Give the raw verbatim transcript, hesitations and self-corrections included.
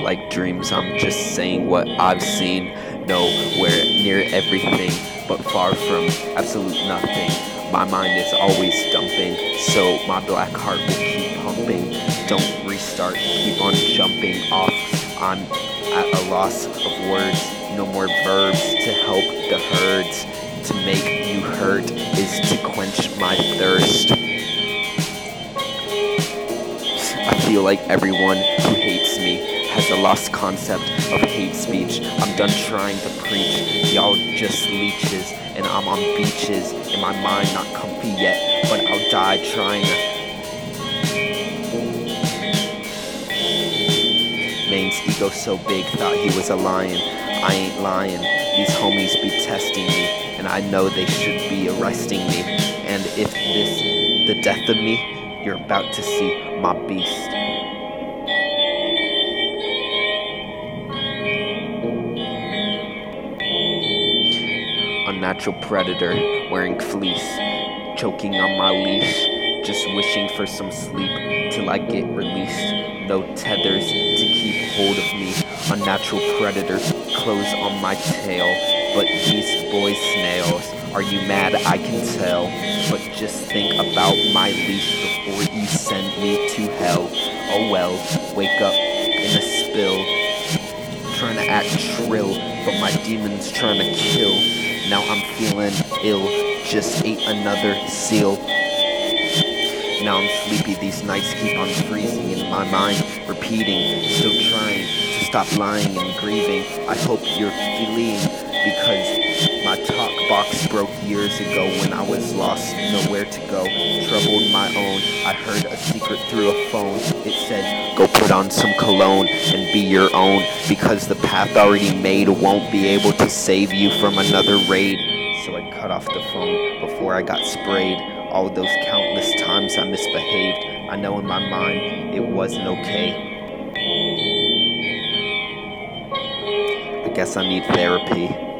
like dreams. I'm just saying what I've seen. Nowhere near everything, but far from absolute nothing. My mind is always dumping, so my black heart will keep pumping. Don't restart, keep on jumping off. I'm at a loss of words, no more verbs to help the herds. To make you hurt is to quench my thirst. I feel like everyone who hates me has a lost concept of hate speech. I'm done trying to preach, y'all just leeches, and I'm on beaches, in my mind not comfy yet, but I'll die trying to. Maine's ego so big, thought he was a lion. I ain't lying, these homies be testing me, and I know they should be arresting me. And if this the death of me, you're about to see my beast. Unnatural predator, wearing fleece, choking on my leash, just wishing for some sleep till I get released. No tethers to keep hold of me. Unnatural predator, clothes on my tail, but these boys snails. Are you mad? I can tell, but just think about my leash before you send me to hell. Oh well, wake up in a spill, trying to act shrill, but my demon's trying to kill. Now I'm feeling ill, just ate another seal. Now I'm sleepy, these nights keep on freezing in my mind, repeating, still trying to stop lying and grieving. I hope you're fleeing, because my talk box broke years ago when I was lost, nowhere to go, troubled my own. I heard a secret through a phone. It said, go put on some cologne and be your own, because the path already made won't be able to save you from another raid. So I cut off the phone before I got sprayed. All those countless times I misbehaved, I know in my mind it wasn't okay. I guess I need therapy.